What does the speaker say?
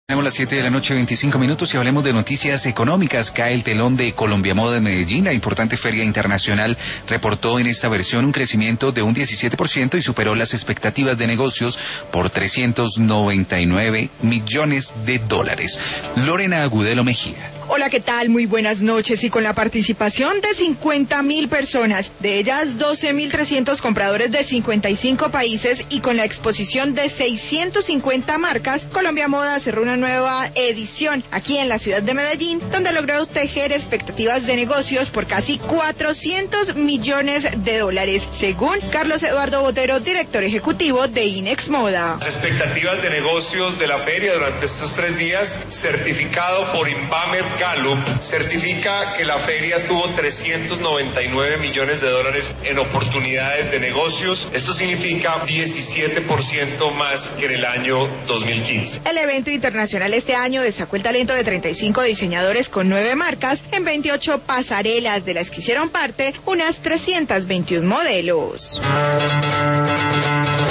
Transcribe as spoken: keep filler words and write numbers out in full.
Tenemos las siete de la noche, veinticinco minutos, y hablemos de noticias económicas. Cae el telón de Colombia Moda de Medellín. La importante feria internacional reportó en esta versión un crecimiento de un diecisiete por ciento y superó las expectativas de negocios por trescientos noventa y nueve millones de dólares. Lorena Agudelo Mejía. Hola, ¿qué tal? Muy buenas noches. Y con la participación de cincuenta mil personas, de ellas doce mil trescientos compradores de cincuenta y cinco países, y con la exposición de seiscientas cincuenta marcas, Colombia Moda cerró una nueva edición aquí en la ciudad de Medellín, donde logró tejer expectativas de negocios por casi cuatrocientos millones de dólares, según Carlos Eduardo Botero, director ejecutivo de INEX Moda. Las expectativas de negocios de la feria durante estos tres días, certificado por Inbamer Gallup, certifica que la feria tuvo trescientos noventa y nueve millones de dólares en oportunidades de negocios. Esto significa diecisiete por ciento más que en el año dos mil quince. El evento internacional este año destacó el talento de treinta y cinco diseñadores con nueve marcas en veintiocho pasarelas, de las que hicieron parte unas trescientos veintiún modelos.